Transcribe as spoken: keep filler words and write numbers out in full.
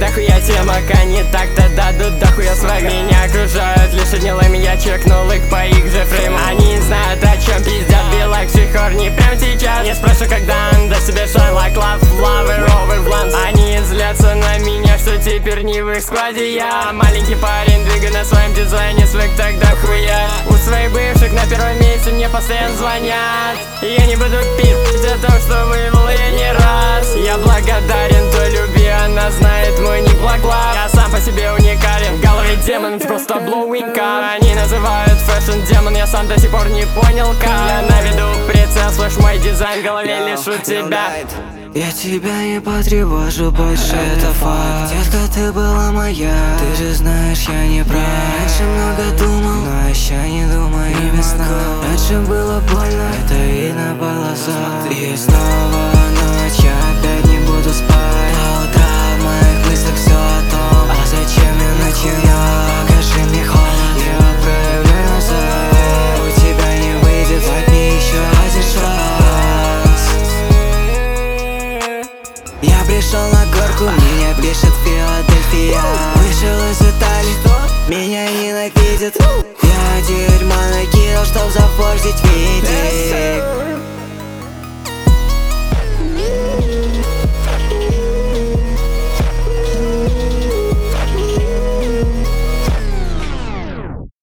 дохуя темок, они так-то дадут дохуя свага. Меня окружают лишь одни лайми, я чекнул их по их же фрейму. Они не знают, о чем пиздят, be like не прям сейчас. Не спрошу, когда до себе shine like love, lover over blunts. Они злятся на меня, что теперь не в их складе я. Маленький парень, двигаю на своем дизайне, свек тогда хуя. У своих бывших на первом месте мне постоянно звонят. Я не буду пить о том, что вывел я не раз. Я благодарен той любви, она знает мой ник black love. Я сам по себе уникален, в голове демон, это просто blowing car. Они называют фэшн демон, я сам до сих пор не понял как. Я наведу прицел, слышь, мой дизайн в голове лишь у тебя. Я тебя не потревожу больше, это факт. Детка, ты была моя, ты же знаешь, я не прав. Раньше много думал, но еще не думаю и без сна. Раньше было больно, это видно по глазам. И снова ночь, я опять не буду спать. До утра в моих мыслях все о том, а зачем я начинал? Покажи мне холод, я проявляю назад. У тебя не выйдет, возьми еще один шанс. Я пришел на горку, меня пишет Филадельфия. Вышел из Италии, меня ненавидят. Я дерьма накинул, чтоб запортить видик.